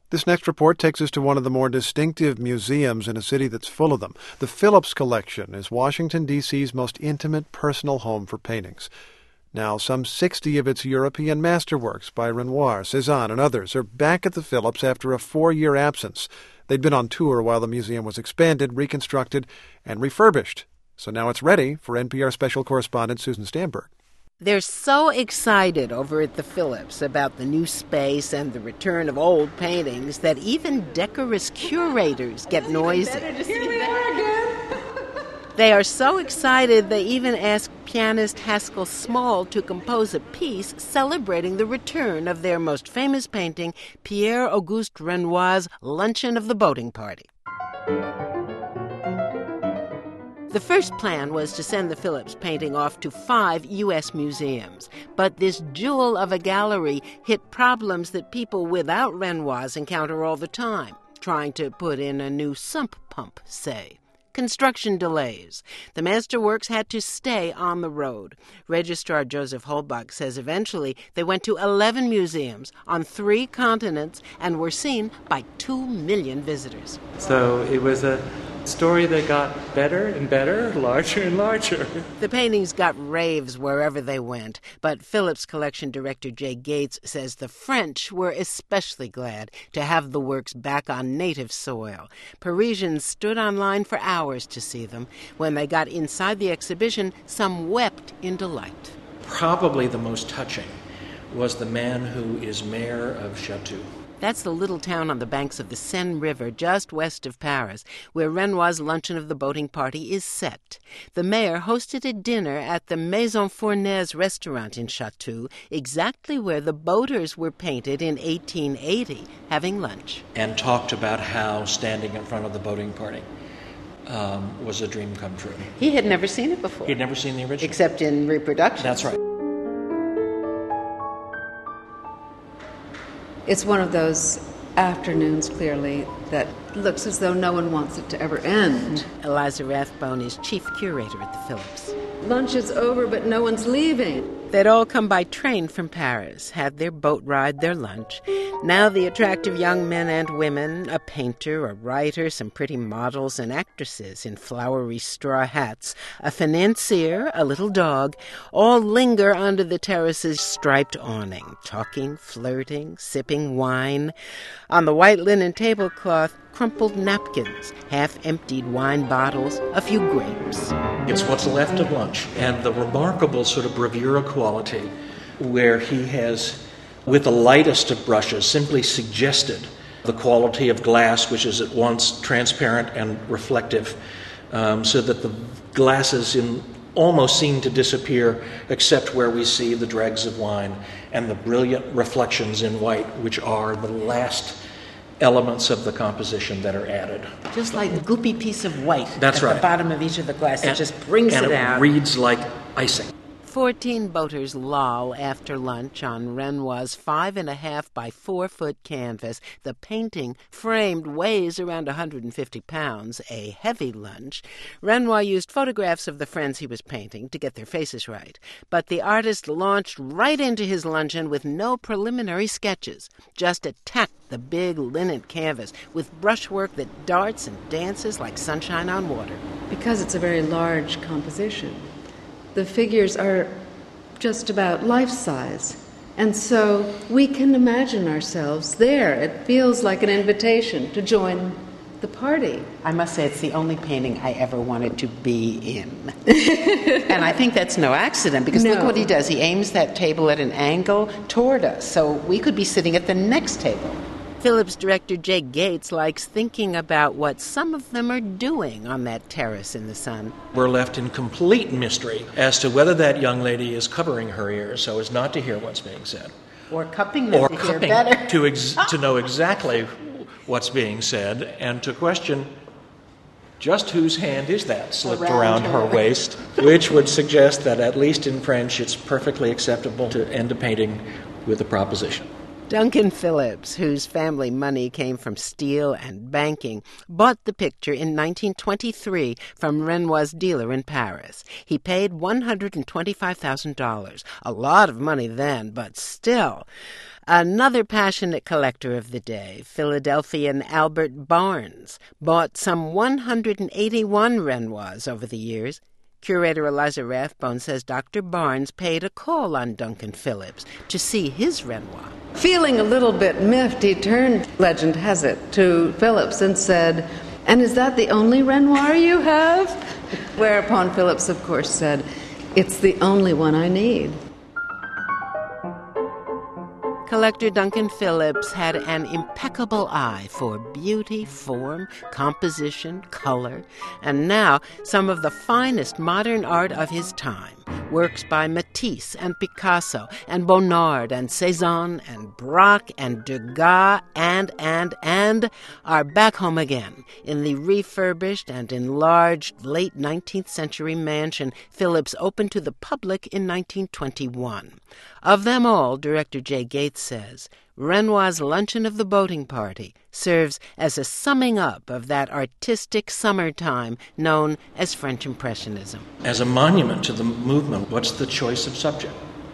This next report takes us to one of the more distinctive museums in a city that's full of them. The Phillips Collection is Washington, D.C.'s most intimate personal home for paintings. Now, some 60 of its European masterworks by Renoir, Cézanne, and others are back at the Phillips after a 4-year absence. They'd been on tour while the museum was expanded, reconstructed, and refurbished. So now it's ready for NPR special correspondent Susan Stamberg. They're so excited over at the Phillips about the new space and the return of old paintings that even decorous curators get noisy. Here we are again. They are so excited they even asked pianist Haskell Small to compose a piece celebrating the return of their most famous painting, Pierre-Auguste Renoir's Luncheon of the Boating Party. The first plan was to send the Phillips painting off to 5 U.S. museums, but this jewel of a gallery hit problems that people without Renoirs encounter all the time, trying to put in a new sump pump, say. Construction delays. The masterworks had to stay on the road. Registrar Joseph Holbach says eventually they went to 11 museums on 3 continents and were seen by 2 million visitors. So it was a story that got better and better, larger and larger. The paintings got raves wherever they went, but Phillips Collection Director Jay Gates says the French were especially glad to have the works back on native soil. Parisians stood online for hours to see them. When they got inside the exhibition, some wept in delight. Probably the most touching was the man who is mayor of Chatou. That's the little town on the banks of the Seine River just west of Paris, where Renoir's Luncheon of the Boating Party is set. The mayor hosted a dinner at the Maison Fournaise restaurant in Chatou, exactly where the boaters were painted in 1880, having lunch. And talked about how standing in front of the boating party was a dream come true. He had never seen it before. He had never seen the original. Except in reproduction. That's right. It's one of those afternoons, clearly, that looks as though no one wants it to ever end. Eliza Rathbone is chief curator at the Phillips. Lunch is over, but no one's leaving. They'd all come by train from Paris, had their boat ride, their lunch. Now the attractive young men and women, a painter, a writer, some pretty models and actresses in flowery straw hats, a financier, a little dog, all linger under the terrace's striped awning, talking, flirting, sipping wine. On the white linen tablecloth, crumpled napkins, half-emptied wine bottles, a few grapes. It's what's left of lunch. And the remarkable sort of bravura quality where he has, with the lightest of brushes, simply suggested the quality of glass, which is at once transparent and reflective, so that the glasses almost seem to disappear except where we see the dregs of wine and the brilliant reflections in white, which are the last elements of the composition that are added. Just like a goopy piece of white That's at right. the bottom of each of the glasses. It just brings it out. And it reads like icing. 14 boaters loll after lunch on Renoir's 5.5 by 4 foot canvas. The painting, framed, weighs around 150 pounds, a heavy lunch. Renoir used photographs of the friends he was painting to get their faces right. But the artist launched right into his luncheon with no preliminary sketches, just attacked the big linen canvas with brushwork that darts and dances like sunshine on water. Because it's a very large composition, the figures are just about life-size. And so we can imagine ourselves there. It feels like an invitation to join the party. I must say it's the only painting I ever wanted to be in. And I think that's no accident, because look what he does. He aims that table at an angle toward us, so we could be sitting at the next table. Phillips director Jay Gates likes thinking about what some of them are doing on that terrace in the sun. We're left in complete mystery as to whether that young lady is covering her ears so as not to hear what's being said. Or cupping them or to cupping hear better. to know exactly what's being said, and to question just whose hand is that slipped around her waist, which would suggest that, at least in French, it's perfectly acceptable to end a painting with a proposition. Duncan Phillips, whose family money came from steel and banking, bought the picture in 1923 from Renoir's dealer in Paris. He paid $125,000, a lot of money then, but still. Another passionate collector of the day, Philadelphian Albert Barnes, bought some 181 Renoirs over the years. Curator Eliza Rathbone says Dr. Barnes paid a call on Duncan Phillips to see his Renoir. Feeling a little bit miffed, he turned, legend has it, to Phillips and said, "And is that the only Renoir you have?" Whereupon Phillips, of course, said, "It's the only one I need." Collector Duncan Phillips had an impeccable eye for beauty, form, composition, color, and now some of the finest modern art of his time, works by Matisse and Picasso and Bonnard and Cézanne and Braque and Degas and are back home again in the refurbished and enlarged late 19th century mansion Phillips opened to the public in 1921. Of them all, director Jay Gates says, Renoir's Luncheon of the Boating Party serves as a summing up of that artistic summertime known as French Impressionism. As a monument to the movement, what's the choice of subject?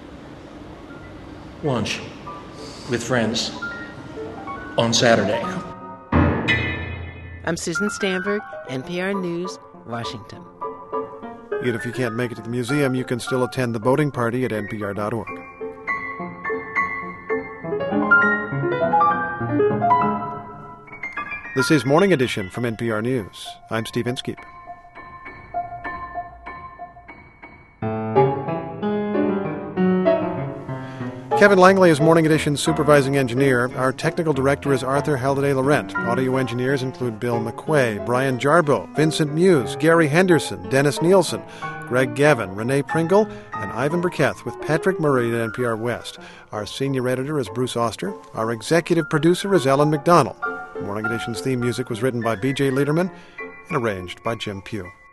Lunch with friends on Saturday. I'm Susan Stamberg, NPR News, Washington. Even if you can't make it to the museum, you can still attend the boating party at npr.org. This is Morning Edition from NPR News. I'm Steve Inskeep. Kevin Langley is Morning Edition's supervising engineer. Our technical director is Arthur Halliday-Laurent. Audio engineers include Bill McQuay, Brian Jarboe, Vincent Muse, Gary Henderson, Dennis Nielsen, Greg Gavin, Renee Pringle, and Ivan Burkett with Patrick Murray at NPR West. Our senior editor is Bruce Oster. Our executive producer is Ellen McDonald. Morning Edition's theme music was written by B.J. Liederman and arranged by Jim Pugh.